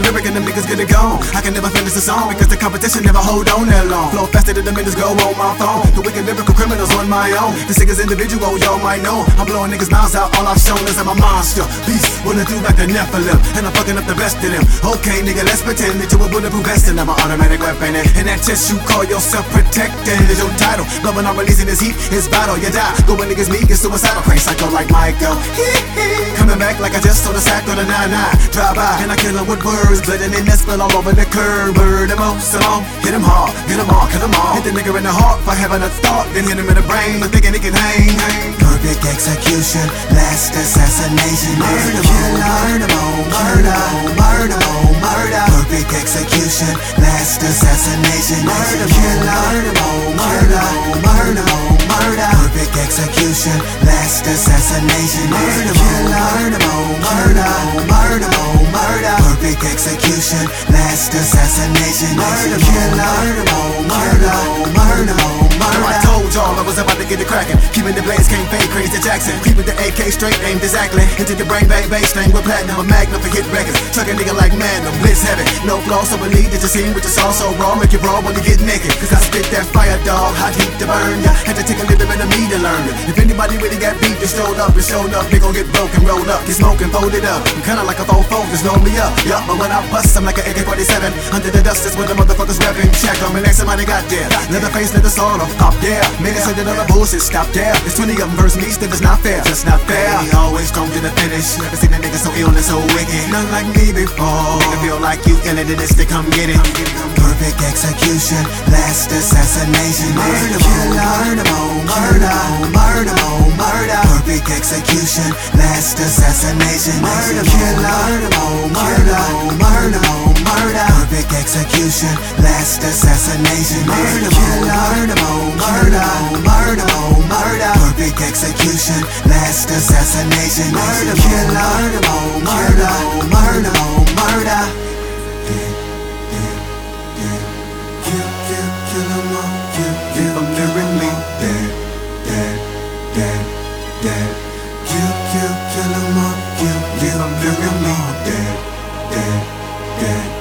lyric and them niggas get it gone. I can never finish the song because the competition never hold on that long. Flow faster than the minutes go on my phone. The wicked lyrical criminals on my own. The sickest individual y'all might know. I'm blowing niggas' mouths out, all I've shown is I'm a monster. Beast, running through like the Nephilim, and I'm fucking up the best of them. Okay, nigga, let's pretend that you a bulletproof vest and I'm an automatic weapon. And that chest you call yourself protected is your title. But when I'm releasing this heat, it's vital, you die. Go when niggas meet, get suicidal. Crazy psycho like Michael. Coming back like I just sold a sack on a 9-9. Drive by, and I kill him with words. Blooding in that spill all over the curb. Bird him on, hit him hard, get him all, kill him all. Hit the nigga in the heart for having a thought, then hit him in the brain for thinking he can hang. Perfect execution, last assassination. Murder, murder, murder, murder, murder. Perfect execution, last assassination. Murder, murder, murder, murder, murder. Perfect execution, last assassination. Murder, murder, murder, murder, murder. Perfect execution, last assassination. Murder, murder, murder, murder, murder. I told y'all I was about to get it cracking. Keeping the blaze came fade, crazy Jackson. Keeping the AK straight, aimed exactly into the brain, bang, bass thing with platinum, a magnum for hit records. Truck a nigga like Magnum, blitz heavy. No flaws, so believe that you seen with your sauce so raw, make you raw when you get naked. Cause I spit that fire, dog, hot heat to burn ya. Had to take a little bit of me to learn it. If anybody really got beat, just showed up, they gon' get broken, rolled up, get smoking, folded up. I'm kinda like a 4-4, just roll me up. Yup, but when I bust, I'm like an AK-47. Under the dust is where the motherfuckers rapping. Check 'em and next somebody got there. Leatherface, let the song off, yeah. Made it say that all the bullshit stop there. It's 20 of them versus me, still it's not fair, just not fair. He always come to the finish. Never seen a nigga so ill and so wicked. None like me before. Nigga feel like you ill and this, they come get it. Perfect execution, last assassination. Murder, murder, murder, murder, murder. Perfect execution, last assassination. Murder, murder, murder, murder, murder. Perfect execution, last assassination. Murder, murder, murder, murder, murder. Perfect execution, last assassination. Murder, murder, murder, murder, murder. Kill 'em all, kill 'em lyrically dead, dead, dead, dead. Kill 'em all, kill 'em lyrically dead, dead, dead.